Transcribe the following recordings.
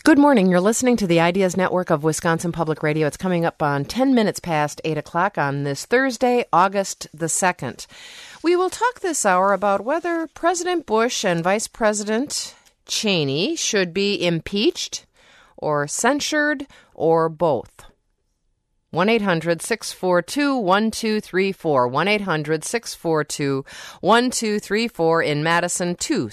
Good morning. You're listening to the Ideas Network of Wisconsin Public Radio. It's coming up on 10 minutes past 8 o'clock on this Thursday, August the 2nd. We will talk this hour about whether President Bush and Vice President Cheney should be impeached or censured or both. 1-800-642-1234, 1-800-642-1234 in Madison,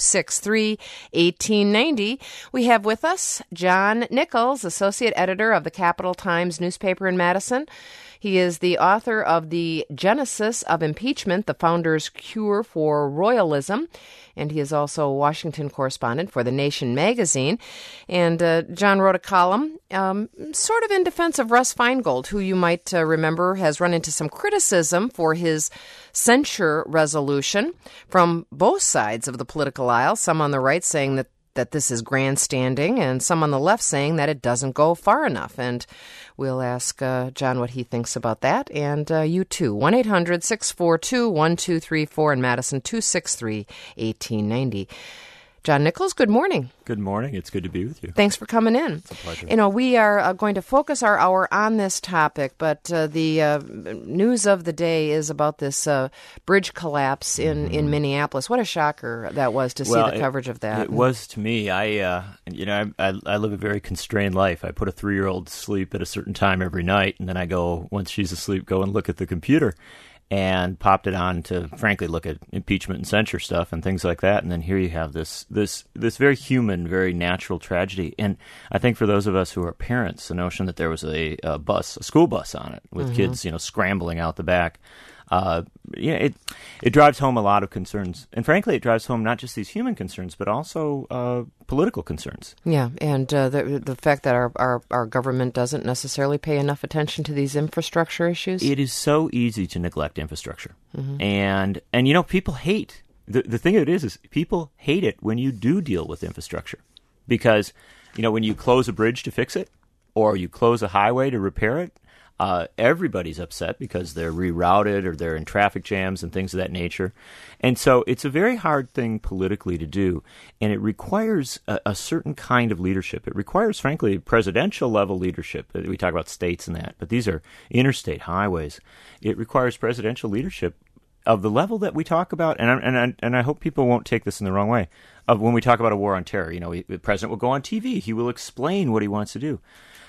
263-1890. We have with us John Nichols, Associate Editor of the Capital Times newspaper in Madison. He is the author of The Genesis of Impeachment, the Founder's Cure for Royalism, and he is also a Washington correspondent for The Nation magazine. And John wrote a column sort of in defense of Russ Feingold, who you might remember has run into some criticism for his censure resolution from both sides of the political aisle, some on the right saying that this is grandstanding, and some on the left saying that it doesn't go far enough. And we'll ask John what he thinks about that, and you too. 1-800-642-1234 in Madison, 263-1890. John Nichols, good morning. Good morning. It's good to be with you. Thanks for coming in. It's a pleasure. You know, we are going to focus our hour on this topic, but the news of the day is about this bridge collapse in Minneapolis. What a shocker that was to see the coverage of that. It was to me. I live a very constrained life. I put a 3-year-old to sleep at a certain time every night, and then I go, once she's asleep, go and look at the computer. And popped it on to, frankly, look at impeachment and censure stuff and things like that. And then here you have this very human, very natural tragedy. And I think for those of us who are parents, the notion that there was a school bus on it with kids, scrambling out the back, it drives home a lot of concerns. And frankly, it drives home not just these human concerns, but also political concerns. Yeah, and the fact that our government doesn't necessarily pay enough attention to these infrastructure issues. It is so easy to neglect infrastructure. And people hate. The thing of it is people hate it when you do deal with infrastructure. Because, when you close a bridge to fix it, or you close a highway to repair it, everybody's upset because they're rerouted or they're in traffic jams and things of that nature. And so it's a very hard thing politically to do, and it requires a certain kind of leadership. It requires, frankly, presidential level leadership. We talk about states and that, but these are interstate highways. It requires presidential leadership of the level that we talk about, and I hope people won't take this in the wrong way, of when we talk about a war on terror. The president will go on TV. He will explain what he wants to do.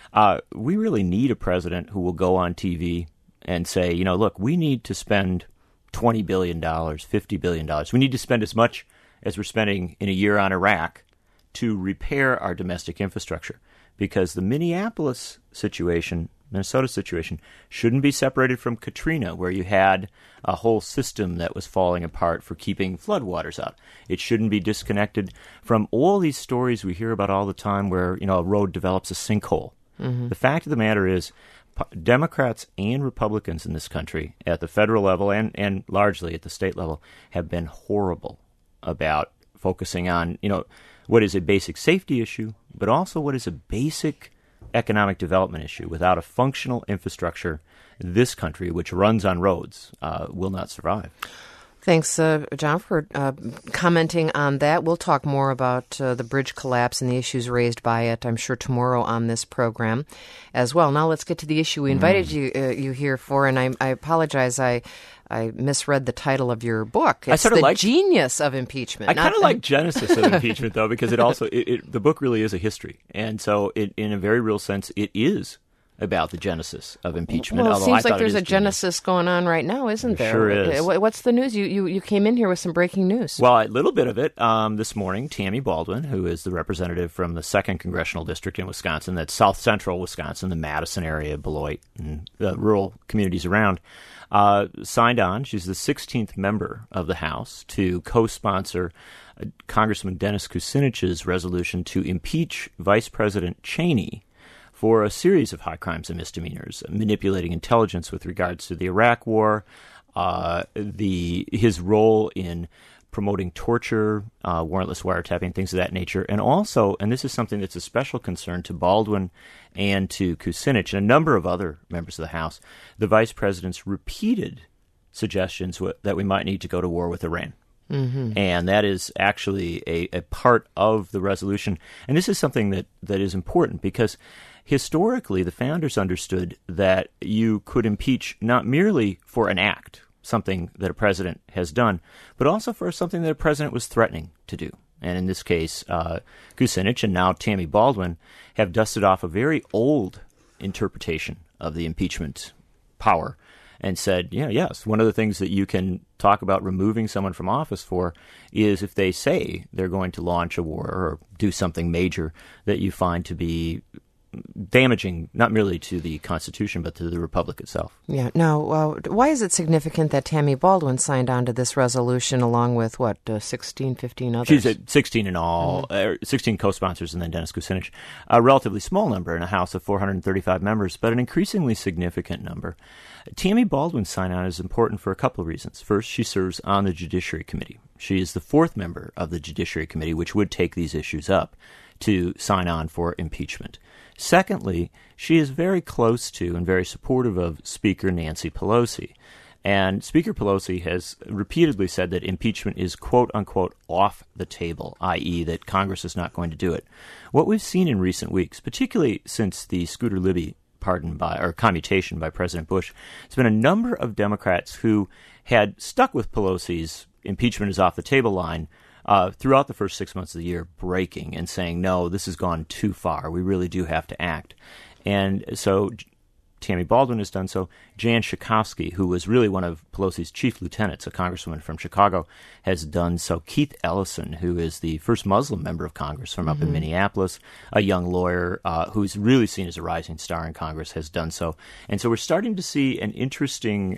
We really need a president who will go on TV and say, look, we need to spend $20 billion, $50 billion. We need to spend as much as we're spending in a year on Iraq to repair our domestic infrastructure. Because the Minnesota situation, shouldn't be separated from Katrina, where you had a whole system that was falling apart for keeping floodwaters out. It shouldn't be disconnected from all these stories we hear about all the time where, a road develops a sinkhole. The fact of the matter is, Democrats and Republicans in this country, at the federal level and largely at the state level, have been horrible about focusing on, what is a basic safety issue, but also what is a basic economic development issue. Without a functional infrastructure, this country, which runs on roads, will not survive. Thanks, John, for commenting on that. We'll talk more about the bridge collapse and the issues raised by it, I'm sure, tomorrow on this program as well. Now let's get to the issue we invited you here for, and I apologize. I misread the title of your book. It's The Genius of Impeachment. I kind of like Genesis of Impeachment, though, because it also the book really is a history. And so in a very real sense, it is about the genesis of impeachment. Well, it seems like there's a genesis going on right now, isn't there? Sure is. What's the news? You came in here with some breaking news. Well, a little bit of it. This morning, Tammy Baldwin, who is the representative from the 2nd Congressional District in Wisconsin, that's south central Wisconsin, the Madison area, Beloit, and the rural communities around, signed on. She's the 16th member of the House to co-sponsor Congressman Dennis Kucinich's resolution to impeach Vice President Cheney for a series of high crimes and misdemeanors, manipulating intelligence with regards to the Iraq War, his role in promoting torture, warrantless wiretapping, things of that nature, and also, and this is something that's a special concern to Baldwin and to Kucinich and a number of other members of the House, the Vice President's repeated suggestions that we might need to go to war with Iran. And that is actually a part of the resolution. And this is something that is important because historically the founders understood that you could impeach not merely for an act, something that a president has done, but also for something that a president was threatening to do. And in this case, Kucinich and now Tammy Baldwin have dusted off a very old interpretation of the impeachment power and said, yes, one of the things that you can talk about removing someone from office for is if they say they're going to launch a war or do something major that you find to be damaging not merely to the Constitution but to the Republic itself. Yeah. Now, why is it significant that Tammy Baldwin signed on to this resolution along with, 16, 15 others? She's at 16 in all, 16 co-sponsors and then Dennis Kucinich. A relatively small number in a House of 435 members, but an increasingly significant number. Tammy Baldwin's sign-on is important for a couple of reasons. First, she serves on the Judiciary Committee. She is the fourth member of the Judiciary Committee, which would take these issues up to sign on for impeachment. Secondly, she is very close to and very supportive of Speaker Nancy Pelosi. And Speaker Pelosi has repeatedly said that impeachment is, quote-unquote, off the table, i.e. that Congress is not going to do it. What we've seen in recent weeks, particularly since the Scooter Libby commutation by President Bush, there's been a number of Democrats who had stuck with Pelosi's impeachment is off the table line throughout the first 6 months of the year, breaking and saying, no, this has gone too far. We really do have to act. And so Tammy Baldwin has done so. Jan Schakowsky, who was really one of Pelosi's chief lieutenants, a congresswoman from Chicago, has done so. Keith Ellison, who is the first Muslim member of Congress from up in Minneapolis, a young lawyer who's really seen as a rising star in Congress, has done so. And so we're starting to see an interesting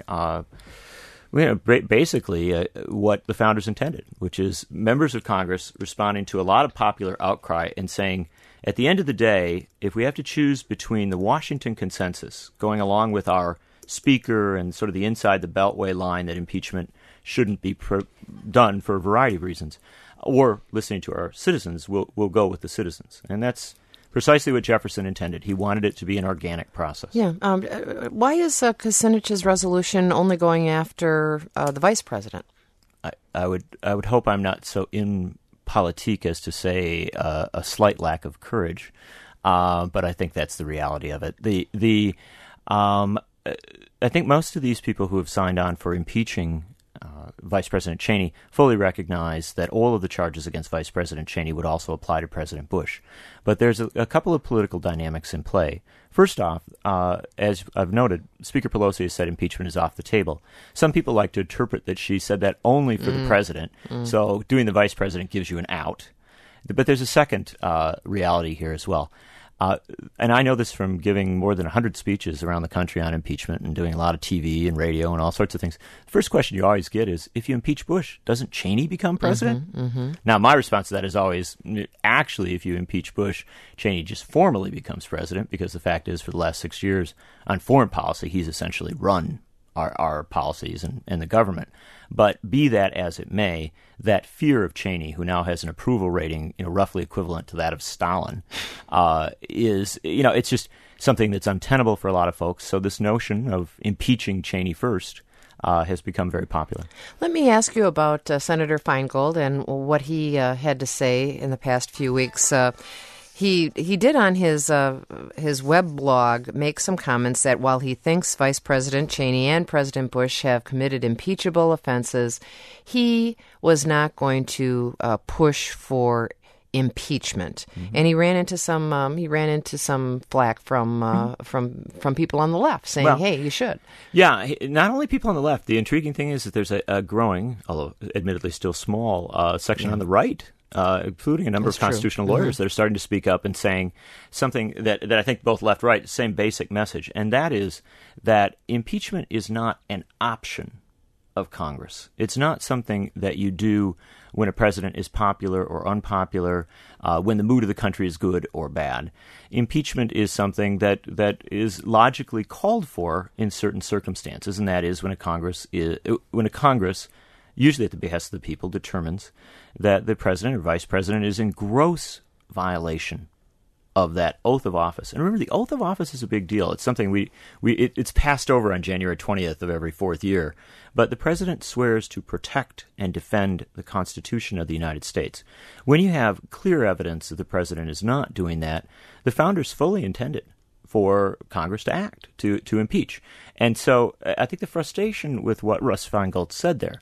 basically what the founders intended, which is members of Congress responding to a lot of popular outcry and saying, at the end of the day, if we have to choose between the Washington consensus going along with our speaker and sort of the inside the beltway line that impeachment shouldn't be done for a variety of reasons, or listening to our citizens, we'll go with the citizens. And that's precisely what Jefferson intended. He wanted it to be an organic process. Yeah. Why is Kucinich's resolution only going after the vice president? I would hope I'm not so in politique as to say a slight lack of courage, but I think that's the reality of it. I think most of these people who have signed on for impeaching Vice President Cheney fully recognize that all of the charges against Vice President Cheney would also apply to President Bush. But there's a couple of political dynamics in play. First off, as I've noted, Speaker Pelosi has said impeachment is off the table. Some people like to interpret that she said that only for the president, so doing the vice president gives you an out. But there's a second reality here as well. And I know this from giving more than 100 speeches around the country on impeachment and doing a lot of TV and radio and all sorts of things. The first question you always get is, if you impeach Bush, doesn't Cheney become president? Now, my response to that is always, actually, if you impeach Bush, Cheney just formally becomes president, because the fact is, for the last 6 years on foreign policy, he's essentially run our policies and the government. But be that as it may, that fear of Cheney, who now has an approval rating, roughly equivalent to that of Stalin, is, it's just something that's untenable for a lot of folks. So this notion of impeaching Cheney first has become very popular. Let me ask you about Senator Feingold and what he had to say in the past few weeks. He did on his web blog make some comments that while he thinks Vice President Cheney and President Bush have committed impeachable offenses, he was not going to push for impeachment. And he ran into some flack from people on the left saying, well, hey, you should. Yeah, not only people on the left. The intriguing thing is that there's a growing, although admittedly still small, section on the right, including a number of constitutional lawyers that are starting to speak up and saying something that I think both left, right, same basic message, and that is that impeachment is not an option of Congress. It's not something that you do when a president is popular or unpopular, when the mood of the country is good or bad. Impeachment is something that is logically called for in certain circumstances, and that is when a Congress, usually at the behest of the people, determines that the president or vice president is in gross violation of that oath of office. And remember, the oath of office is a big deal. It's something it's passed over on January 20th of every fourth year. But the president swears to protect and defend the Constitution of the United States. When you have clear evidence that the president is not doing that, the founders fully intended for Congress to act, to impeach. And so I think the frustration with what Russ Feingold said there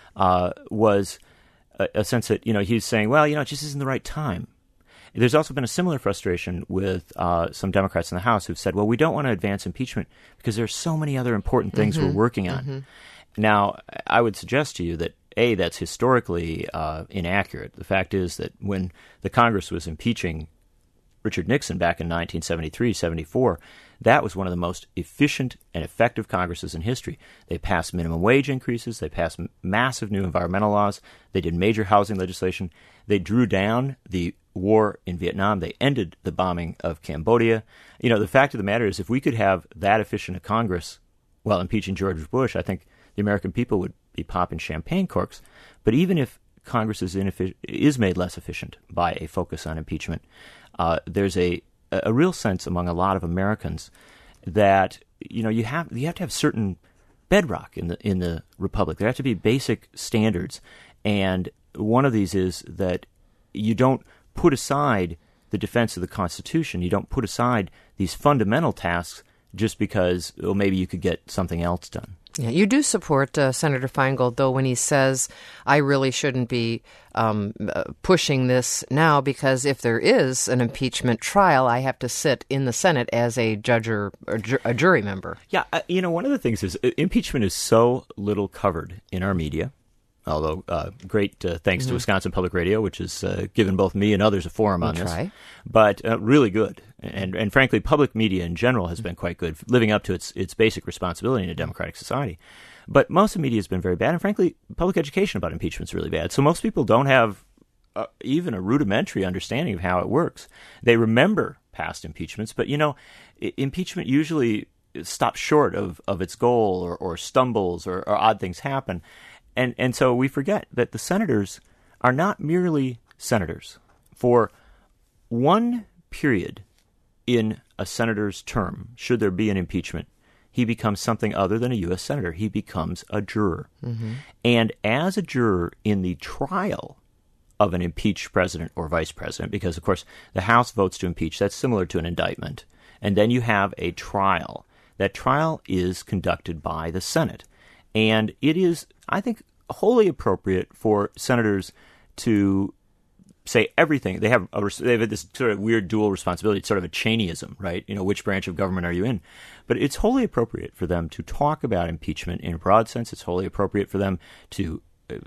was a sense that, he's saying, well, it just isn't the right time. There's also been a similar frustration with some Democrats in the House who've said, well, we don't want to advance impeachment because there's so many other important things we're working on. Mm-hmm. Now, I would suggest to you that, A, that's historically inaccurate. The fact is that when the Congress was impeaching Richard Nixon back in 1973-74, that was one of the most efficient and effective Congresses in history. They passed minimum wage increases. They passed massive new environmental laws. They did major housing legislation. They drew down the war in Vietnam. They ended the bombing of Cambodia. The fact of the matter is, if we could have that efficient a Congress while impeaching George Bush, I think the American people would be popping champagne corks. But even if Congress is made less efficient by a focus on impeachment, there's a real sense among a lot of Americans that you have to have certain bedrock in the republic. There have to be basic standards, and one of these is that you don't put aside the defense of the Constitution. You don't put aside these fundamental tasks just because maybe you could get something else done. Yeah, you do support Senator Feingold, though, when he says, I really shouldn't be pushing this now because if there is an impeachment trial, I have to sit in the Senate as a judge or a jury member. Yeah, one of the things is impeachment is so little covered in our media, although great thanks to Wisconsin Public Radio, which has given both me and others a forum on this. But really good. And frankly, public media in general has been quite good, living up to its basic responsibility in a democratic society. But most of the media has been very bad, and frankly, public education about impeachment is really bad. So most people don't have even a rudimentary understanding of how it works. They remember past impeachments, but impeachment usually stops short of its goal or stumbles or odd things happen. And so we forget that the senators are not merely senators. For one period in a senator's term, should there be an impeachment, he becomes something other than a U.S. senator. He becomes a juror. Mm-hmm. And as a juror in the trial of an impeached president or vice president, because, of course, the House votes to impeach, that's similar to an indictment, and then you have a trial. That trial is conducted by the Senate. And it is, I think, wholly appropriate for senators to say everything. They have this sort of weird dual responsibility. It's sort of a Cheneyism, right? Which branch of government are you in? But it's wholly appropriate for them to talk about impeachment in a broad sense. It's wholly appropriate for them to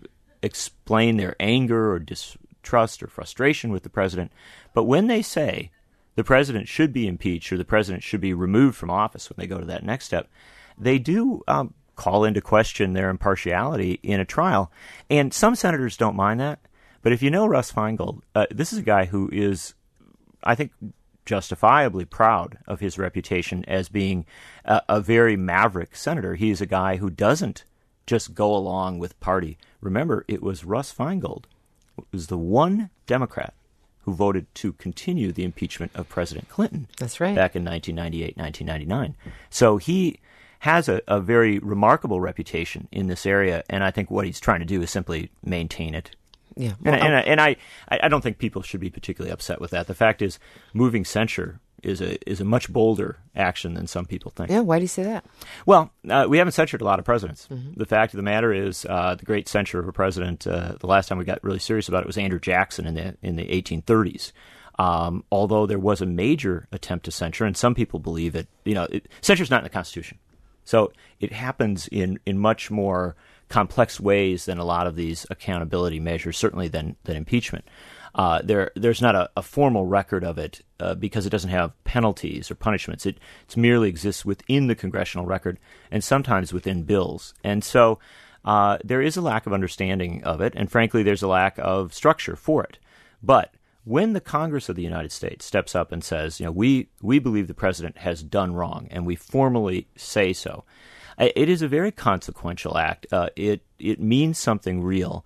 explain their anger or distrust or frustration with the president. But when they say the president should be impeached or the president should be removed from office when they go to that next step, they do call into question their impartiality in a trial. And some senators don't mind that. But if you know Russ Feingold, this is a guy who is, I think, justifiably proud of his reputation as being a very maverick senator. He is a guy who doesn't just go along with party. Remember, it was Russ Feingold, who was the one Democrat who voted to continue the impeachment of President Clinton. That's right. Back in 1998, 1999. So he has a very remarkable reputation in this area, and I think what he's trying to do is simply maintain it. Yeah, well, and I don't think people should be particularly upset with that. The fact is, moving censure is a much bolder action than some people think. Yeah, why do you say that? Well, we haven't censured a lot of presidents. Mm-hmm. The fact of the matter is, the great censure of a president, the last time we got really serious about it was Andrew Jackson in the 1830s. Although there was a major attempt to censure, and some people believe it. Censure's not in the Constitution, so it happens in much more complex ways than a lot of these accountability measures, certainly than impeachment. There's not a formal record of it because it doesn't have penalties or punishments. It merely exists within the congressional record and sometimes within bills. And so there is a lack of understanding of it, and frankly, there's a lack of structure for it. But when the Congress of the United States steps up and says, we believe the president has done wrong, and we formally say so, it is a very consequential act. It means something real.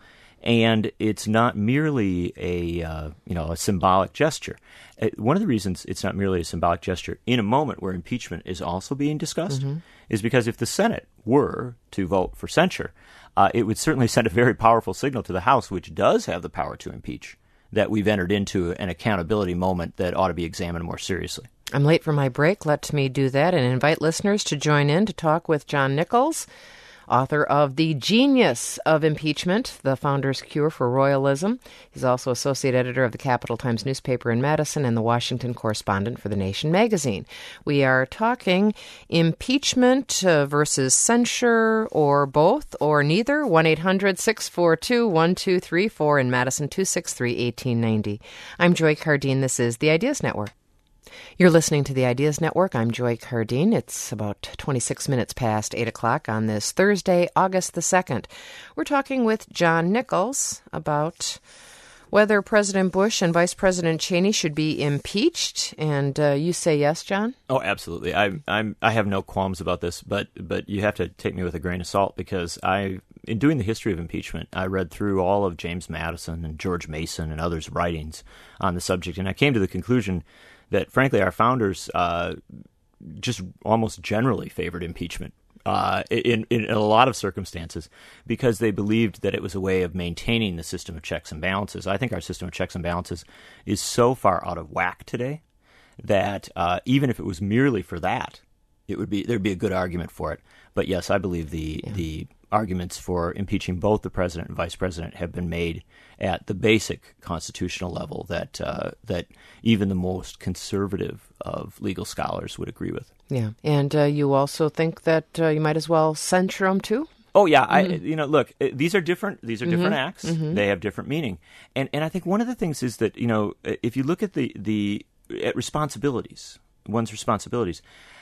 And it's not merely a symbolic gesture. One of the reasons it's not merely a symbolic gesture in a moment where impeachment is also being discussed is because if the Senate were to vote for censure, it would certainly send a very powerful signal to the House, which does have the power to impeach, that we've entered into an accountability moment that ought to be examined more seriously. I'm late for my break. Let me do that and invite listeners to join in to talk with John Nichols, author of The Genius of Impeachment, The Founder's Cure for Royalism. He's also associate editor of the Capital Times newspaper in Madison and the Washington correspondent for The Nation magazine. We are talking impeachment versus censure, or both, or neither. 1-800-642-1234 in Madison, 263-1890. I'm Joy Cardine. This is The Ideas Network. You're listening to the Ideas Network. I'm Joy Cardine. It's about 26 minutes past 8 o'clock on this Thursday, August the 2nd. We're talking with John Nichols about whether President Bush and Vice President Cheney should be impeached. And you say yes, John? Oh, absolutely. I have no qualms about this, but you have to take me with a grain of salt because in doing the history of impeachment, I read through all of James Madison and George Mason and others' writings on the subject, and I came to the conclusion that, frankly, our founders just almost generally favored impeachment in a lot of circumstances because they believed that it was a way of maintaining the system of checks and balances. I think our system of checks and balances is so far out of whack today that even if it was merely for that, there'd be a good argument for it. But yes, I believe the arguments for impeaching both the president and vice president have been made at the basic constitutional level that even the most conservative of legal scholars would agree with. Yeah, and you also think that you might as well censure them too? Oh yeah, look, these are different. These are different acts. They have different meaning, and I think one of the things is that if you look at at responsibilities, one's responsibilities,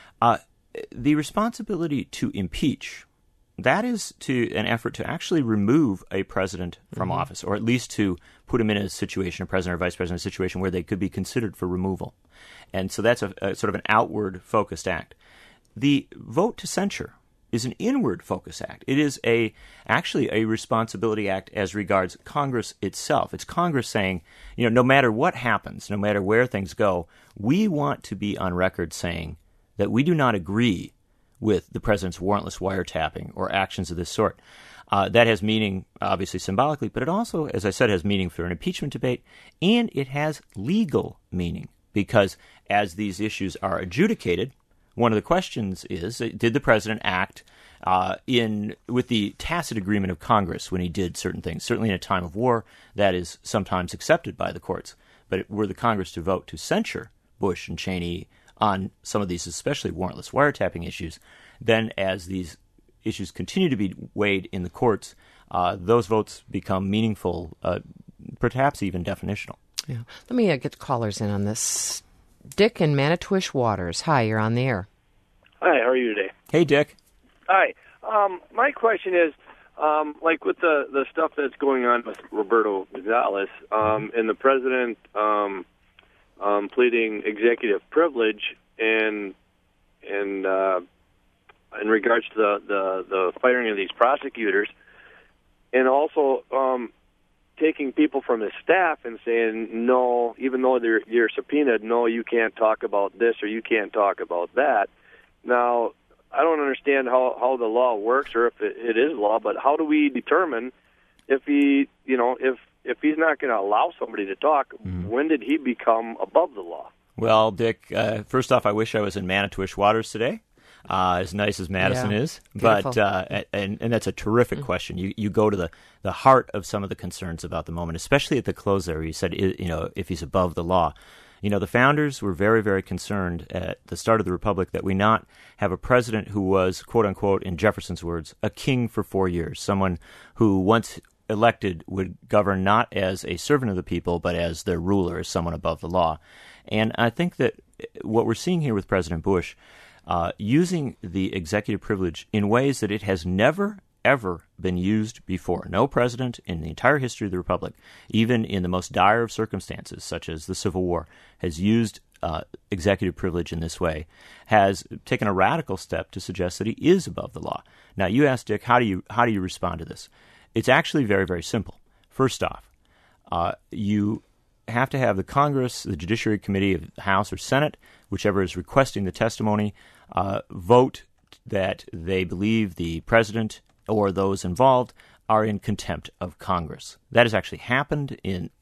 the responsibility to impeach. That is an effort to actually remove a president from office, or at least to put him in a situation, a president or vice president, a situation where they could be considered for removal. And so that's a sort of an outward-focused act. The vote to censure is an inward-focused act. It is actually a responsibility act as regards Congress itself. It's Congress saying, no matter what happens, no matter where things go, we want to be on record saying that we do not agree with the president's warrantless wiretapping or actions of this sort. That has meaning, obviously, symbolically, but it also, as I said, has meaning for an impeachment debate, and it has legal meaning, because as these issues are adjudicated, one of the questions is, did the president act with the tacit agreement of Congress when he did certain things? Certainly in a time of war, that is sometimes accepted by the courts. But were the Congress to vote to censure Bush and Cheney on some of these, especially warrantless wiretapping issues, then as these issues continue to be weighed in the courts, those votes become meaningful, perhaps even definitional. Yeah. Let me get callers in on this. Dick in Manitowish Waters. Hi, you're on the air. Hi, how are you today? Hey, Dick. Hi. My question is, like with the stuff that's going on with Roberto Gonzalez, and the president pleading executive privilege and in regards to the firing of these prosecutors, and also taking people from his staff and saying, no, even though you're subpoenaed, no, you can't talk about this or you can't talk about that. Now, I don't understand how the law works, or if it is law, but how do we determine if he, if he's not going to allow somebody to talk, when did he become above the law? Well, Dick, first off, I wish I was in Manitowish Waters today, as nice as Madison is. Beautiful. But and that's a terrific question. You go to the heart of some of the concerns about the moment, especially at the close there. You said, if he's above the law. The founders were very, very concerned at the start of the Republic that we not have a president who was, quote unquote, in Jefferson's words, a king for 4 years, someone who once elected would govern not as a servant of the people, but as their ruler, as someone above the law. And I think that what we're seeing here with President Bush, using the executive privilege in ways that it has never, ever been used before. No president in the entire history of the Republic, even in the most dire of circumstances, such as the Civil War, has used executive privilege in this way, has taken a radical step to suggest that he is above the law. Now, you asked, Dick, how do you respond to this? It's actually very, very simple. First off, you have to have the Congress, the Judiciary Committee of the House or Senate, whichever is requesting the testimony, vote that they believe the president or those involved are in contempt of Congress. That has actually happened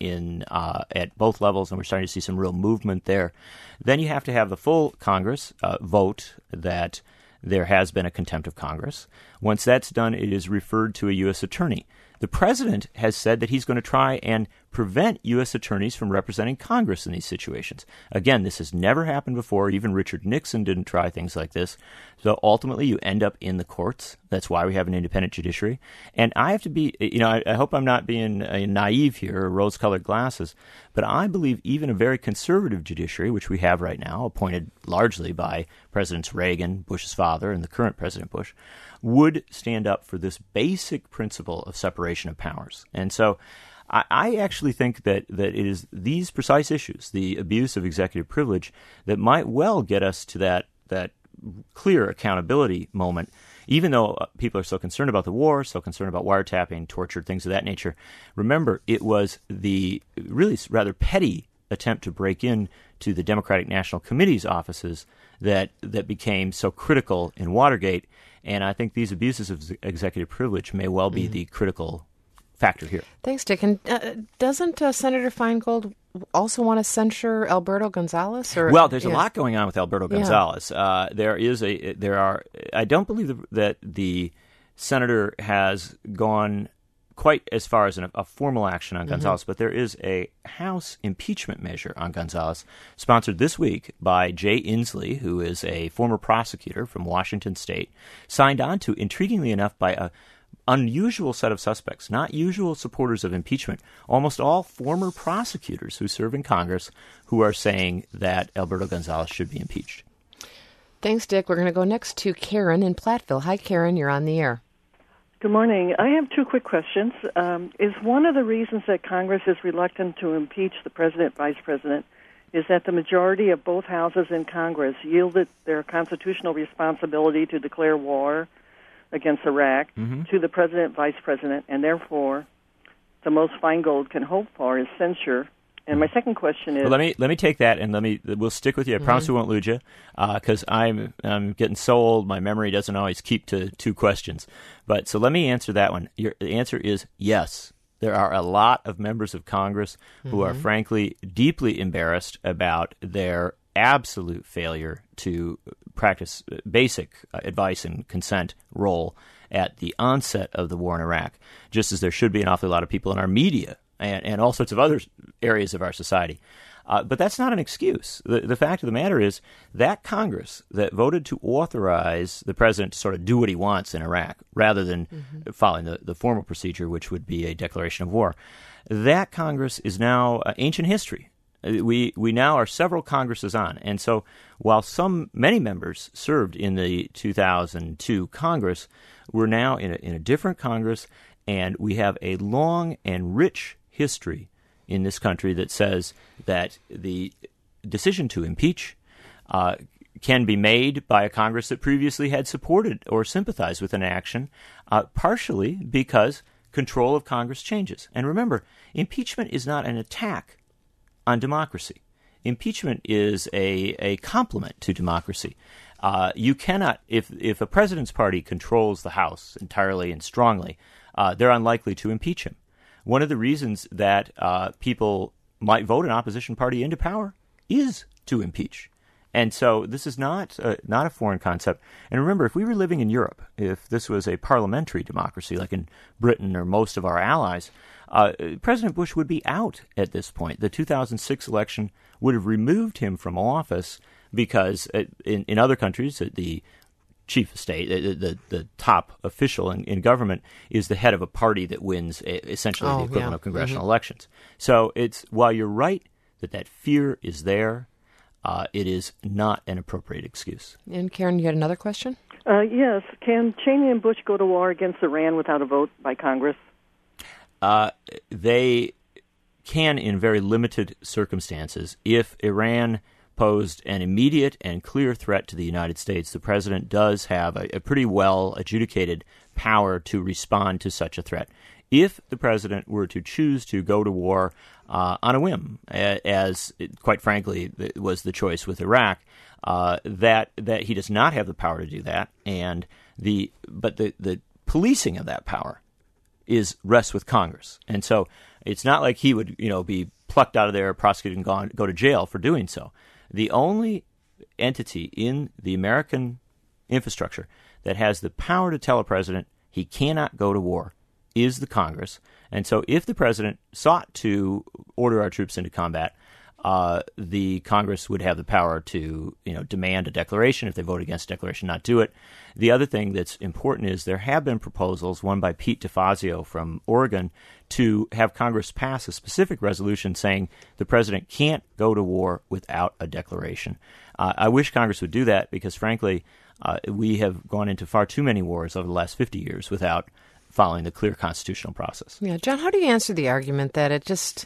at both levels, and we're starting to see some real movement there. Then you have to have the full Congress vote that there has been a contempt of Congress. Once that's done, it is referred to a U.S. attorney. The president has said that he's going to try and prevent U.S. attorneys from representing Congress in these situations. Again, this has never happened before. Even Richard Nixon didn't try things like this. So ultimately, you end up in the courts. That's why we have an independent judiciary. And I have to be, I hope I'm not being naive here or rose-colored glasses, but I believe even a very conservative judiciary, which we have right now, appointed largely by Presidents Reagan, Bush's father, and the current President Bush, would stand up for this basic principle of separation of powers. And so I actually think that it is these precise issues, the abuse of executive privilege, that might well get us to that clear accountability moment, even though people are so concerned about the war, so concerned about wiretapping, torture, things of that nature. Remember, it was the really rather petty attempt to break in to the Democratic National Committee's offices that became so critical in Watergate. And I think these abuses of executive privilege may well be the critical factor here. Thanks, Dick. And doesn't Senator Feingold also want to censure Alberto Gonzales? Well, there's a lot going on with Alberto Gonzales. I don't believe that the senator has gone quite as far as a formal action on Gonzales, but there is a House impeachment measure on Gonzales sponsored this week by Jay Inslee, who is a former prosecutor from Washington State, signed on to, intriguingly enough, by a unusual set of suspects, not usual supporters of impeachment, almost all former prosecutors who serve in Congress who are saying that Alberto Gonzales should be impeached. Thanks, Dick. We're going to go next to Karen in Platteville. Hi, Karen. You're on the air. Good morning. I have two quick questions. Is one of the reasons that Congress is reluctant to impeach the president, vice president, is that the majority of both houses in Congress yielded their constitutional responsibility to declare war against Iraq to the president, vice president, and therefore the most Feingold can hope for is censure. And my second question is... Well, let me take that, and we'll stick with you. I promise we won't lose you, because I'm getting so old, my memory doesn't always keep to two questions. But so let me answer that one. The answer is yes. There are a lot of members of Congress who are frankly deeply embarrassed about their absolute failure to practice basic advice and consent role at the onset of the war in Iraq, just as there should be an awfully lot of people in our media and all sorts of other areas of our society. But that's not an excuse. The fact of the matter is that Congress that voted to authorize the president to sort of do what he wants in Iraq rather than following the formal procedure, which would be a declaration of war, that Congress is now ancient history. We now are several Congresses on. And so while many members served in the 2002 Congress, we're now in a different Congress, and we have a long and rich history in this country that says that the decision to impeach can be made by a Congress that previously had supported or sympathized with an action, partially because control of Congress changes. And remember, impeachment is not an attack on democracy. Impeachment is a complement to democracy. You cannot, if a president's party controls the House entirely and strongly, they're unlikely to impeach him. One of the reasons that people might vote an opposition party into power is to impeach. And so this is not a foreign concept. And remember, if we were living in Europe, if this was a parliamentary democracy like in Britain or most of our allies, President Bush would be out at this point. The 2006 election would have removed him from office because in other countries, the chief of state, the top official in government, is the head of a party that wins essentially the equivalent of congressional elections. So while you're right that fear is there, it is not an appropriate excuse. And Karen, you had another question? Yes. Can Cheney and Bush go to war against Iran without a vote by Congress? They can in very limited circumstances. If Iran posed an immediate and clear threat to the United States, the president does have a pretty well adjudicated power to respond to such a threat. if the president were to choose to go to war on a whim, as quite frankly was the choice with Iraq, that he does not have the power to do that, but the policing of that power rests with Congress, and so it's not like he would be plucked out of there, prosecuted, and go to jail for doing so. The only entity in the American infrastructure that has the power to tell a president he cannot go to war is the Congress. And so if the president sought to order our troops into combat, the Congress would have the power to demand a declaration. If they vote against a declaration, not do it. The other thing that's important is there have been proposals, one by Pete DeFazio from Oregon, to have Congress pass a specific resolution saying the president can't go to war without a declaration. I wish Congress would do that because, frankly, we have gone into far too many wars over the last 50 years without following the clear constitutional process. Yeah, John, how do you answer the argument that it just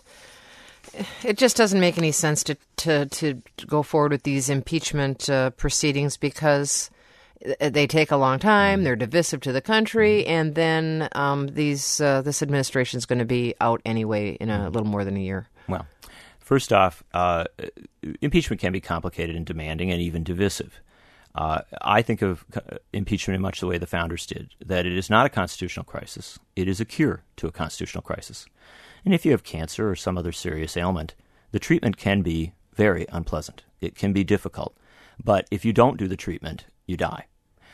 doesn't make any sense to go forward with these impeachment proceedings because they take a long time, they're divisive to the country, and then this administration is going to be out anyway in a little more than a year? Well, first off, impeachment can be complicated and demanding and even divisive. I think of impeachment in much the way the founders did, that it is not a constitutional crisis. It is a cure to a constitutional crisis. And if you have cancer or some other serious ailment, the treatment can be very unpleasant. It can be difficult. But if you don't do the treatment, you die.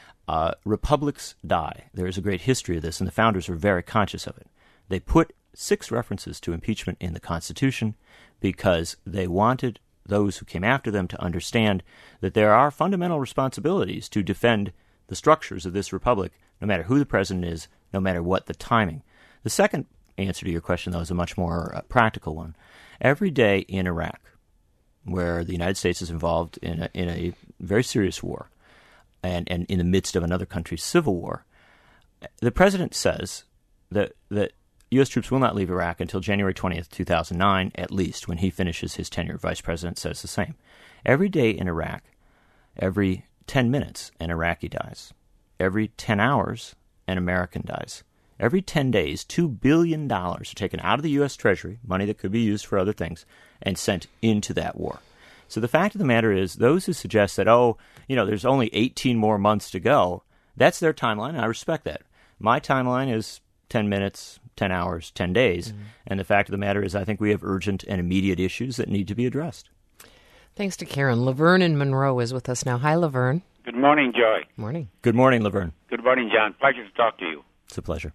Republics die. There is a great history of this, and the founders were very conscious of it. They put 6 references to impeachment in the Constitution because they wanted those who came after them to understand that there are fundamental responsibilities to defend the structures of this republic, no matter who the president is, no matter what the timing. The second answer to your question, though, is a much more practical one. Every day in Iraq, where the United States is involved in a very serious war, and in the midst of another country's civil war, the president says that U.S. troops will not leave Iraq until January 20th, 2009, at least, when he finishes his tenure. Vice President says the same. Every day in Iraq, every 10 minutes, an Iraqi dies. Every 10 hours, an American dies. Every 10 days, $2 billion are taken out of the U.S. Treasury, money that could be used for other things, and sent into that war. So the fact of the matter is, those who suggest that, there's only 18 more months to go, that's their timeline, and I respect that. My timeline is 10 minutes, 10 hours, 10 days. Mm-hmm. And the fact of the matter is I think we have urgent and immediate issues that need to be addressed. Thanks to Karen. Laverne in Monroe is with us now. Hi, Laverne. Good morning, Joy. Morning. Good morning, Laverne. Good morning, John. Pleasure to talk to you. It's a pleasure.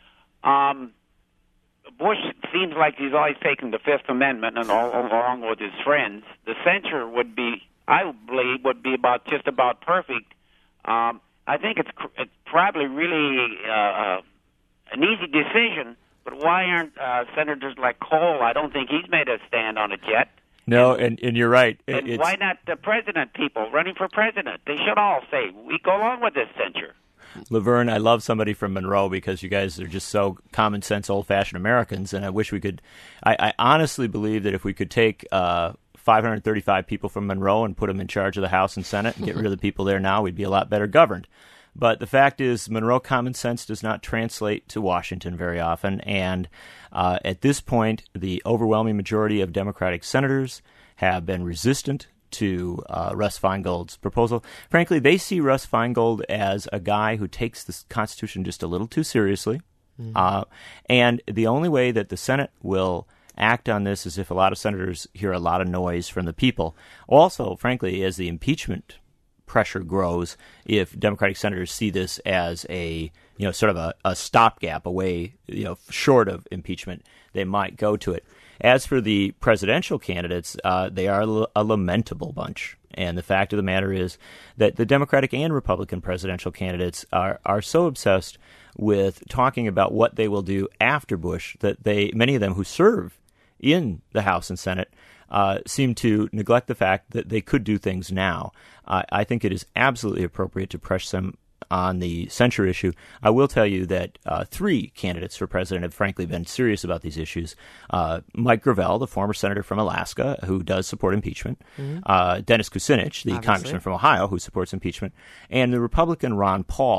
Bush seems like he's always taking the Fifth Amendment and along with his friends. The censure would be, I believe, just about perfect. I think it's probably really an easy decision, but why aren't senators like Cole? I don't think he's made a stand on it yet. No, and you're right. And why not the president people running for president? They should all say, we go along with this censure. Laverne, I love somebody from Monroe because you guys are just so common sense, old-fashioned Americans, and I wish we could I honestly believe that if we could take 535 people from Monroe and put them in charge of the House and Senate and get rid of the people there now, we'd be a lot better governed. But the fact is, Monroe common sense does not translate to Washington very often, and at this point, the overwhelming majority of Democratic senators have been resistant to Russ Feingold's proposal. Frankly, they see Russ Feingold as a guy who takes the Constitution just a little too seriously, and the only way that the Senate will act on this is if a lot of senators hear a lot of noise from the people. Also, frankly, as the impeachment pressure grows, if Democratic senators see this as a sort of a stopgap, a way short of impeachment, they might go to it. As for the presidential candidates, they are a lamentable bunch. And the fact of the matter is that the Democratic and Republican presidential candidates are so obsessed with talking about what they will do after Bush that many of them who serve in the House and Senate seem to neglect the fact that they could do things now. I think it is absolutely appropriate to press them on the censure issue. I will tell you that 3 candidates for president have frankly been serious about these issues. Mike Gravel, the former senator from Alaska, who does support impeachment. Mm-hmm. Dennis Kucinich, the congressman from Ohio, who supports impeachment. And the Republican Ron Paul,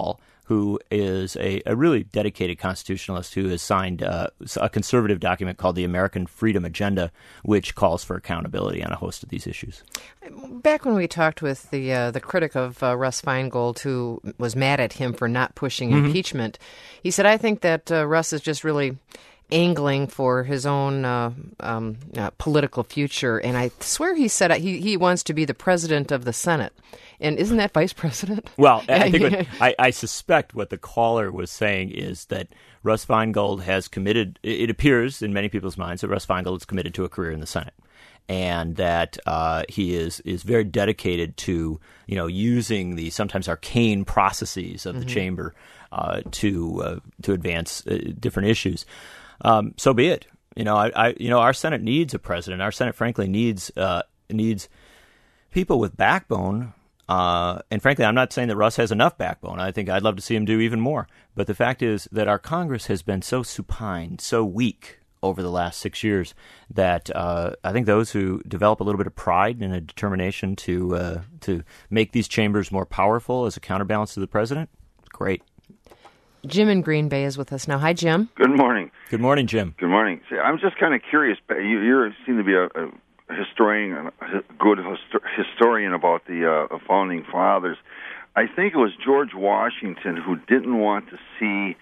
who is a really dedicated constitutionalist who has signed a conservative document called the American Freedom Agenda, which calls for accountability on a host of these issues. Back when we talked with the critic of Russ Feingold, who was mad at him for not pushing impeachment, he said, I think that Russ is just really angling for his own political future. And I swear he said he wants to be the president of the Senate. And isn't that vice president? Well, I think I suspect what the caller was saying is that Russ Feingold has committed, it appears in many people's minds that Russ Feingold is committed to a career in the Senate. And that he is very dedicated to, using the sometimes arcane processes of the chamber to advance different issues. So be it. Our Senate needs a president. Our Senate, frankly, needs people with backbone. And frankly, I'm not saying that Russ has enough backbone. I think I'd love to see him do even more. But the fact is that our Congress has been so supine, so weak over the last 6 years that I think those who develop a little bit of pride and a determination to make these chambers more powerful as a counterbalance to the president, great. Jim in Green Bay is with us now. Hi, Jim. Good morning. Good morning, Jim. Good morning. See, I'm just kind of curious. You seem to be a historian, a good historian about the founding fathers. I think it was George Washington who didn't want to see,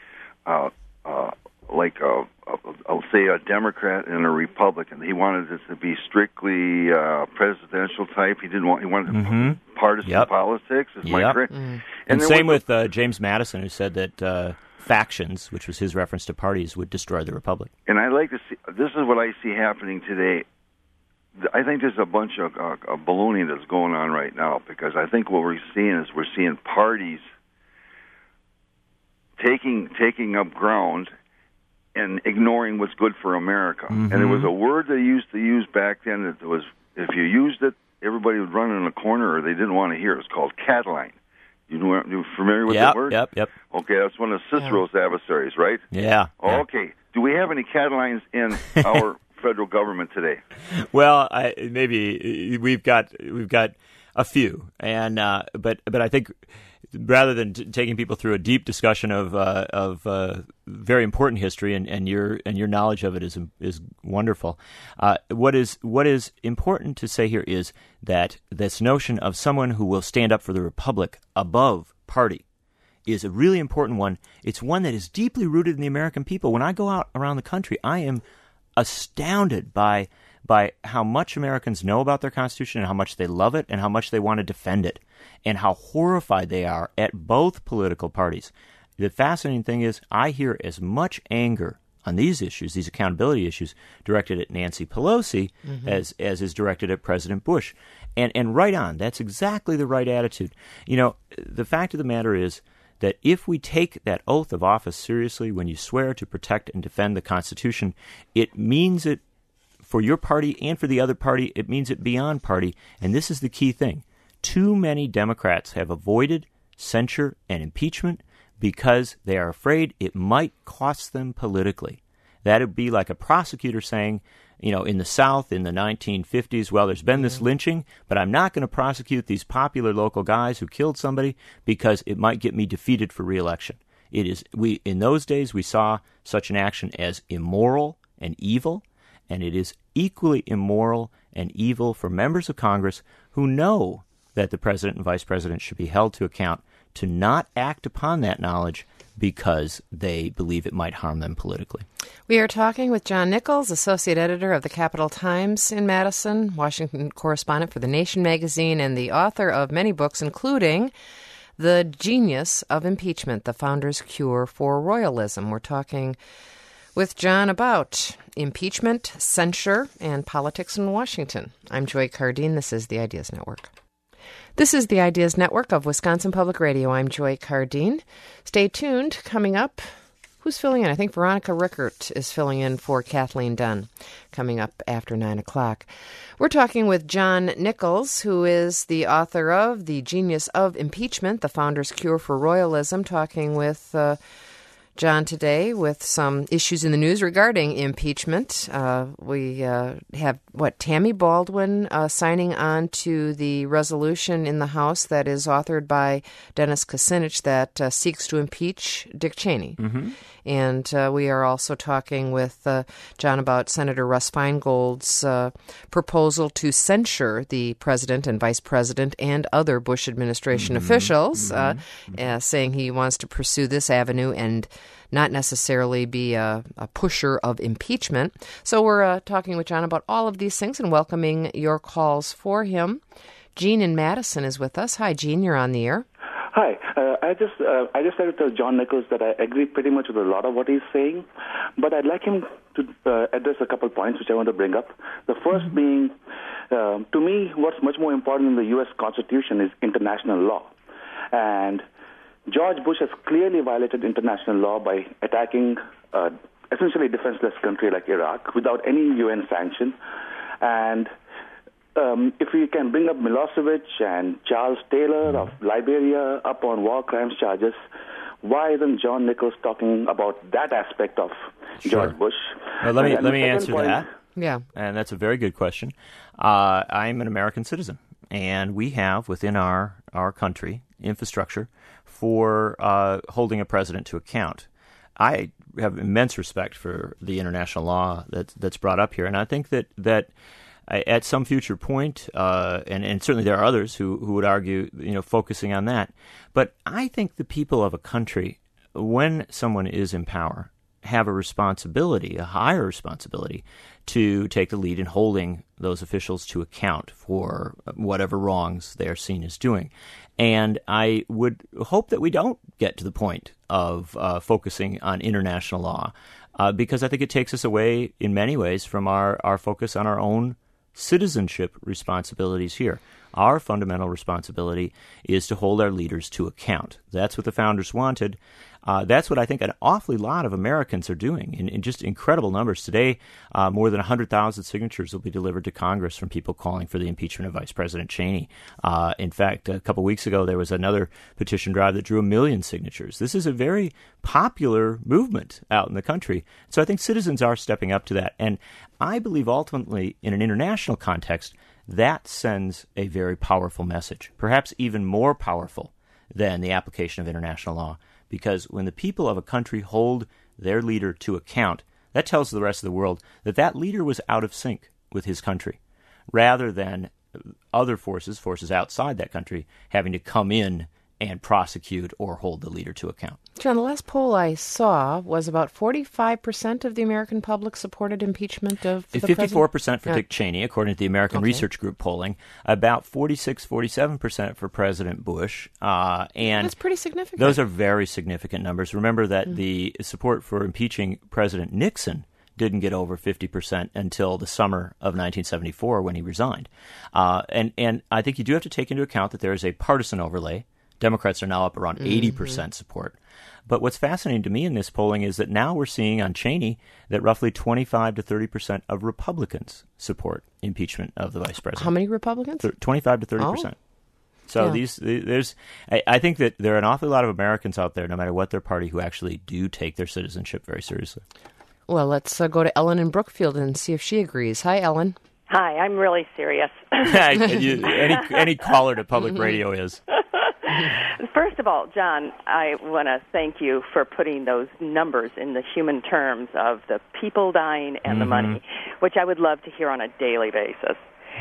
I'll say, a Democrat and a Republican. He wanted it to be strictly presidential type. He wanted partisan politics. Is my correct? And same with James Madison, who said that factions, which was his reference to parties, would destroy the republic. And I like to see. This is what I see happening today. I think there's a bunch of ballooning that's going on right now, because I think what we're seeing parties taking up ground and ignoring what's good for America. And there was a word they used to use back then that was, if you used it, everybody would run in a corner or they didn't want to hear it. It's called Cataline. You familiar with that word? Yep. Okay, that's one of Cicero's adversaries, right? Yeah. Okay. Do we have any Catalines in our federal government today? Well, maybe we've got a few, and but I think rather than taking people through a deep discussion of very important history, and your knowledge of it is wonderful. What is important to say here is that this notion of someone who will stand up for the republic above party is a really important one. It's one that is deeply rooted in the American people. When I go out around the country, I am astounded by how much Americans know about their Constitution and how much they love it and how much they want to defend it and how horrified they are at both political parties. The fascinating thing is I hear as much anger on these issues, these accountability issues, directed at Nancy Pelosi as is directed at President Bush. And right on. That's exactly the right attitude. The fact of the matter is that if we take that oath of office seriously, when you swear to protect and defend the Constitution, it means it for your party and for the other party. It means it beyond party. And this is the key thing. Too many Democrats have avoided censure and impeachment because they are afraid it might cost them politically. That would be like a prosecutor saying, in the South in the 1950s, well, there's been this lynching, but I'm not going to prosecute these popular local guys who killed somebody because it might get me defeated for re-election. In those days, we saw such an action as immoral and evil, and it is equally immoral and evil for members of Congress who know that the president and vice president should be held to account to not act upon that knowledge because they believe it might harm them politically. We are talking with John Nichols, associate editor of the Capital Times in Madison, Washington correspondent for The Nation magazine, and the author of many books, including The Genius of Impeachment, The Founders' Cure for Royalism. We're talking with John about impeachment, censure, and politics in Washington. I'm Joy Cardine. This is the Ideas Network. This is the Ideas Network of Wisconsin Public Radio. I'm Joy Cardine. Stay tuned. Coming up, who's filling in? I think Veronica Rickert is filling in for Kathleen Dunn, coming up after 9 o'clock. We're talking with John Nichols, who is the author of The Genius of Impeachment, The Founders' Cure for Royalism, talking with John, today with some issues in the news regarding impeachment. We have, Tammy Baldwin signing on to the resolution in the House that is authored by Dennis Kucinich that seeks to impeach Dick Cheney. Mm-hmm. And we are also talking with John about Senator Russ Feingold's proposal to censure the president and vice president and other Bush administration officials, saying he wants to pursue this avenue and not necessarily be a pusher of impeachment. So we're talking with John about all of these things and welcoming your calls for him. Gene in Madison is with us. Hi, Gene, you're on the air. Hi. I just had to tell John Nichols that I agree pretty much with a lot of what he's saying, but I'd like him to address a couple points which I want to bring up. The first being, to me, what's much more important in the U.S. Constitution is international law. And George Bush has clearly violated international law by attacking essentially a defenseless country like Iraq without any UN sanction. And if we can bring up Milosevic and Charles Taylor of Liberia up on war crimes charges, why isn't John Nichols talking about that aspect of George Bush? Well, let me answer that. Yeah. And that's a very good question. I'm an American citizen, and we have within our country infrastructure for holding a president to account. I have immense respect for the international law that's brought up here, and I think that at some future point, and certainly there are others who would argue, focusing on that. But I think the people of a country, when someone is in power, have a responsibility, a higher responsibility, to take the lead in holding those officials to account for whatever wrongs they are seen as doing. And I would hope that we don't get to the point of focusing on international law, because I think it takes us away in many ways from our focus on our own citizenship responsibilities here. Our fundamental responsibility is to hold our leaders to account. That's what the founders wanted. That's what I think an awfully lot of Americans are doing in just incredible numbers. Today, more than 100,000 signatures will be delivered to Congress from people calling for the impeachment of Vice President Cheney. In fact, a couple weeks ago, there was another petition drive that drew 1 million signatures. This is a very popular movement out in the country. So I think citizens are stepping up to that. And I believe ultimately, in an international context, that sends a very powerful message, perhaps even more powerful than the application of international law. Because when the people of a country hold their leader to account, that tells the rest of the world that that leader was out of sync with his country, rather than other forces outside that country, having to come in and prosecute or hold the leader to account. John, the last poll I saw was about 45% of the American public supported impeachment of the 54% for Dick Cheney, according to the American Research Group polling, about 47% for President Bush. And that's pretty significant. Those are very significant numbers. Remember that the support for impeaching President Nixon didn't get over 50% until the summer of 1974 when he resigned. And I think you do have to take into account that there is a partisan overlay. Democrats are now up around 80% support. But what's fascinating to me in this polling is that now we're seeing on Cheney that roughly 25 to 30% of Republicans support impeachment of the vice president. How many Republicans? 25 to 30%. So I think that there are an awful lot of Americans out there, no matter what their party, who actually do take their citizenship very seriously. Well, let's go to Ellen in Brookfield and see if she agrees. Hi, Ellen. Hi, I'm really serious. Any caller to public radio is. First of all, John, I want to thank you for putting those numbers in the human terms of the people dying and the money, which I would love to hear on a daily basis.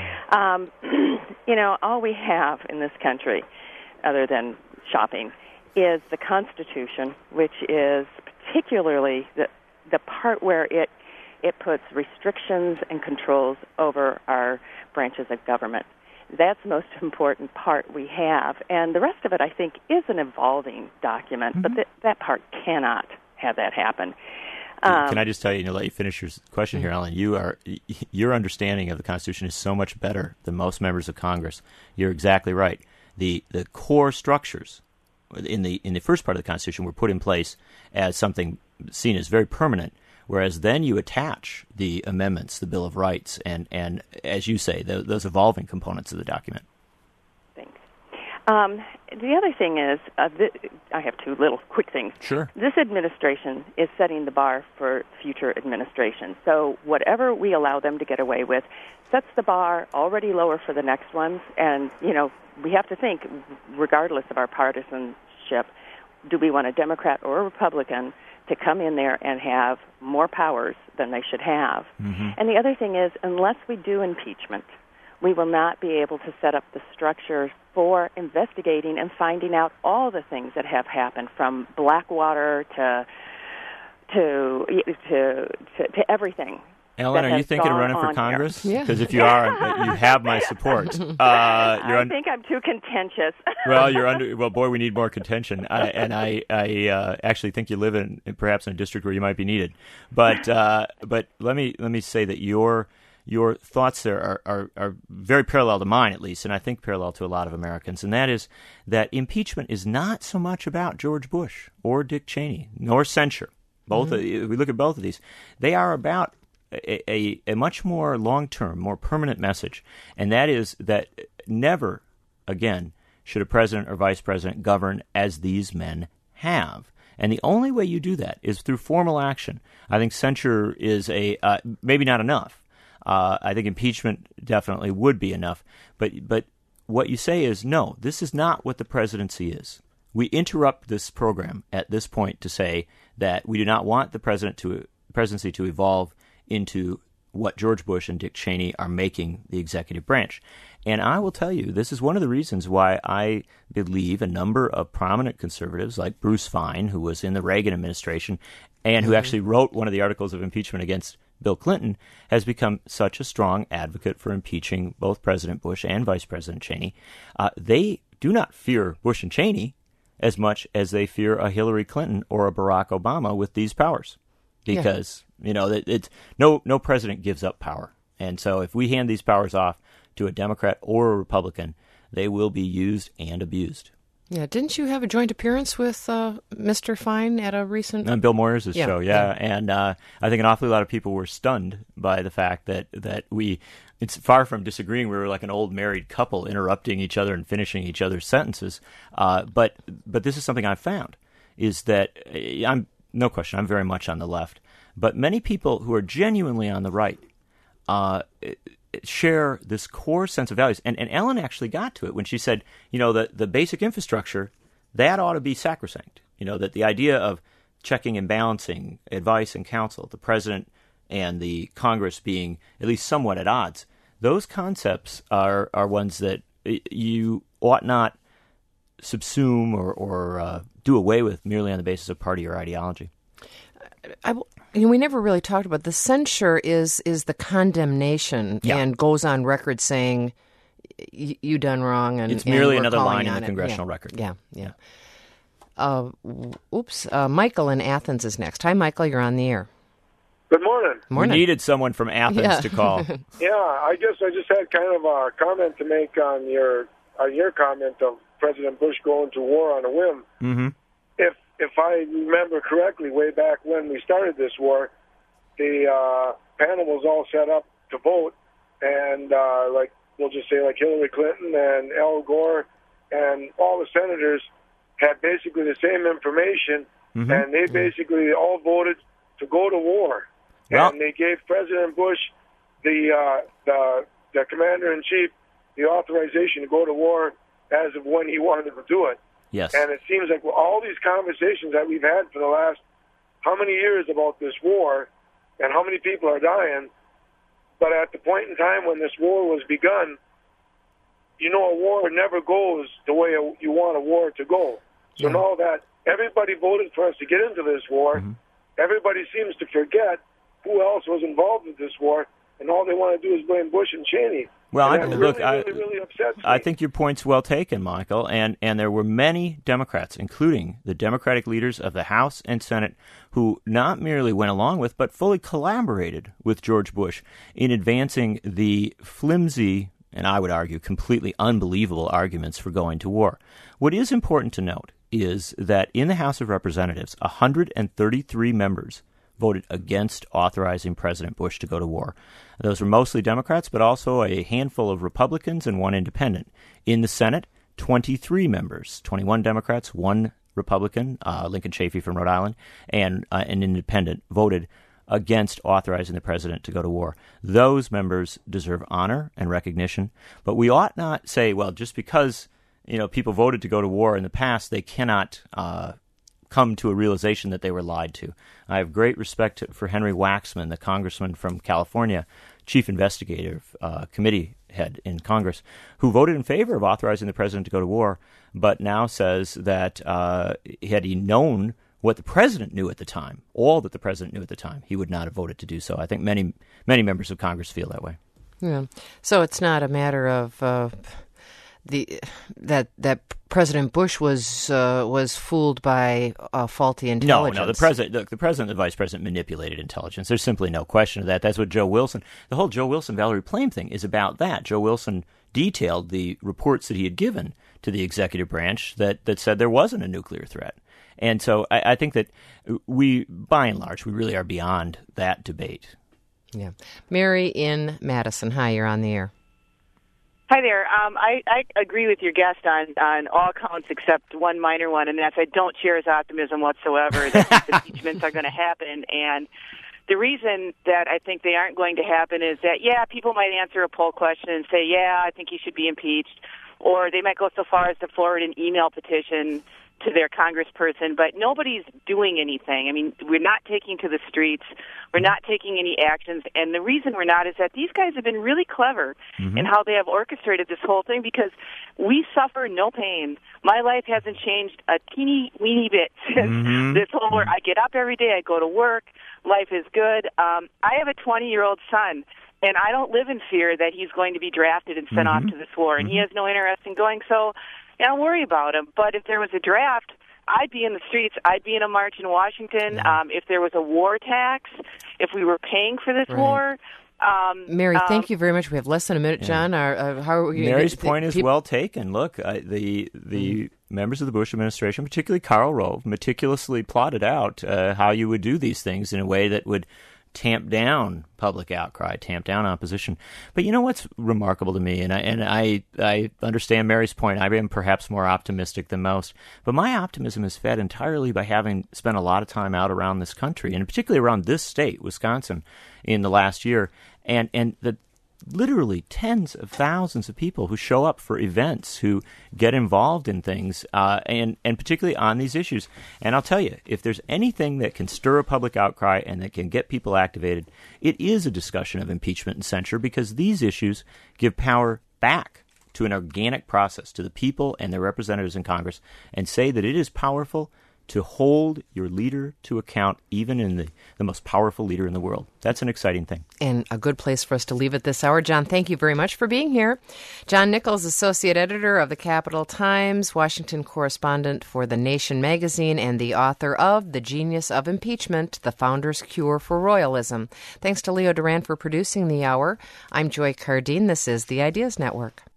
All we have in this country, other than shopping, is the Constitution, which is particularly the part where it puts restrictions and controls over our branches of government. That's the most important part we have. And the rest of it, I think, is an evolving document, but that part cannot have that happen. Can I just tell you, let you finish your question here, Ellen? Your understanding of the Constitution is so much better than most members of Congress. You're exactly right. The core structures in the first part of the Constitution were put in place as something seen as very permanent, whereas then you attach the amendments, the Bill of Rights, and as you say, those evolving components of the document. Thanks. The other thing is, I have two little quick things. Sure. This administration is setting the bar for future administrations. So whatever we allow them to get away with sets the bar already lower for the next ones. And, we have to think, regardless of our partisanship, do we want a Democrat or a Republican to come in there and have more powers than they should have? Mm-hmm. And the other thing is, unless we do impeachment, we will not be able to set up the structure for investigating and finding out all the things that have happened, from Blackwater to everything. Ellen, are you thinking of running for Congress? Because if you are, you have my support. I think I'm too contentious. Well, boy, we need more contention. I actually think you live in perhaps in a district where you might be needed. But let me say that your thoughts there are very parallel to mine, at least, and I think parallel to a lot of Americans, and that is that impeachment is not so much about George Bush or Dick Cheney, nor censure. Both, we look at both of these. They are about a much more long-term, more permanent message, and that is that never again should a president or vice president govern as these men have. And the only way you do that is through formal action. I think censure is maybe not enough. I think impeachment definitely would be enough. But what you say is, no, this is not what the presidency is. We interrupt this program at this point to say that we do not want the presidency to evolve into what George Bush and Dick Cheney are making the executive branch. And I will tell you, this is one of the reasons why I believe a number of prominent conservatives, like Bruce Fein, who was in the Reagan administration and who actually wrote one of the articles of impeachment against Bill Clinton, has become such a strong advocate for impeaching both President Bush and Vice President Cheney. They do not fear Bush and Cheney as much as they fear a Hillary Clinton or a Barack Obama with these powers. Because, it's no president gives up power. And so if we hand these powers off to a Democrat or a Republican, they will be used and abused. Yeah, didn't you have a joint appearance with Mr. Fein at a recent... On Bill Moyers' show, yeah. And I think an awfully lot of people were stunned by the fact that it's far from disagreeing. We were like an old married couple interrupting each other and finishing each other's sentences. But this is something I've found, is that no question, I'm very much on the left. But many people who are genuinely on the right share this core sense of values. And Ellen actually got to it when she said, the basic infrastructure, that ought to be sacrosanct. That the idea of checking and balancing advice and counsel, the president and the Congress being at least somewhat at odds, those concepts are ones that you ought not subsume or do away with merely on the basis of party or ideology. We never really talked about the censure is the condemnation and goes on record saying you done wrong, and it's merely and another line in the it. congressional record. Yeah. Michael in Athens is next. Hi, Michael. You're on the air. Good morning. We needed someone from Athens to call. Yeah, I guess I just had kind of a comment to make on your comment of President Bush going to war on a whim. Mm-hmm. If I remember correctly, way back when we started this war, the panel was all set up to vote, and we'll just say like Hillary Clinton and Al Gore and all the senators had basically the same information, and they basically all voted to go to war. Well, and they gave President Bush, the commander-in-chief, the authorization to go to war as of when he wanted to do it. Yes. And it seems like all these conversations that we've had for the last how many years about this war and how many people are dying, but at the point in time when this war was begun, a war never goes the way you want a war to go. So now that everybody voted for us to get into this war, everybody seems to forget who else was involved with this war, and all they want to do is blame Bush and Cheney. Well, really upsets me. I think your point's well taken, Michael, and there were many Democrats, including the Democratic leaders of the House and Senate, who not merely went along with, but fully collaborated with George Bush in advancing the flimsy, and I would argue completely unbelievable arguments for going to war. What is important to note is that in the House of Representatives, 133 members voted against authorizing President Bush to go to war. Those were mostly Democrats, but also a handful of Republicans and one independent. In the Senate, 23 members, 21 Democrats, 1 Republican, Lincoln Chafee from Rhode Island, and an independent, voted against authorizing the president to go to war. Those members deserve honor and recognition, but we ought not say, well, just because people voted to go to war in the past, they cannot come to a realization that they were lied to. I have great respect for Henry Waxman, the congressman from California, chief investigative committee head in Congress, who voted in favor of authorizing the president to go to war, but now says that had he known what the president knew at the time, all that the president knew at the time, he would not have voted to do so. I think many members of Congress feel that way. Yeah. So it's not a matter of that President Bush was fooled by faulty intelligence. No. The president and the vice president manipulated intelligence. There's simply no question of that. That's what Joe Wilson. The whole Joe Wilson Valerie Plame thing is about. That Joe Wilson detailed the reports that he had given to the executive branch that said there wasn't a nuclear threat. And so I think that we, by and large, we really are beyond that debate. Yeah. Mary in Madison. Hi, you're on the air. Hi there. I agree with your guest on all counts except one minor one, and that's I don't share his optimism whatsoever that these impeachments are going to happen. And the reason that I think they aren't going to happen is that, people might answer a poll question and say, I think he should be impeached. Or they might go so far as to forward an email petition to their congressperson, but nobody's doing anything. I mean, we're not taking to the streets. We're not taking any actions. And the reason we're not is that these guys have been really clever in how they have orchestrated this whole thing, because we suffer no pain. My life hasn't changed a teeny weeny bit since this whole work. I get up every day. I go to work. Life is good. I have a 20-year-old son, and I don't live in fear that he's going to be drafted and sent off to this war, and he has no interest in going. So I don't worry about him. But if there was a draft, I'd be in the streets. I'd be in a march in Washington. If there was a war tax, if we were paying for this war. Mary, thank you very much. We have less than a minute, John. How are we Mary's point is well taken. Look, the members of the Bush administration, particularly Karl Rove, meticulously plotted out how you would do these things in a way that would tamp down public outcry, tamp down opposition. But you know what's remarkable to me, and I understand Mary's point. I am perhaps more optimistic than most, but my optimism is fed entirely by having spent a lot of time out around this country, and particularly around this state, Wisconsin, in the last year, and the literally tens of thousands of people who show up for events, who get involved in things, and particularly on these issues. And I'll tell you, if there's anything that can stir a public outcry and that can get people activated, it is a discussion of impeachment and censure, because these issues give power back to an organic process, to the people and their representatives in Congress, and say that it is powerful to hold your leader to account, even in the most powerful leader in the world. That's an exciting thing. And a good place for us to leave it this hour. John, thank you very much for being here. John Nichols, Associate Editor of the Capital Times, Washington correspondent for The Nation magazine, and the author of The Genius of Impeachment, The Founder's Cure for Royalism. Thanks to Leo Duran for producing the hour. I'm Joy Cardine. This is the Ideas Network.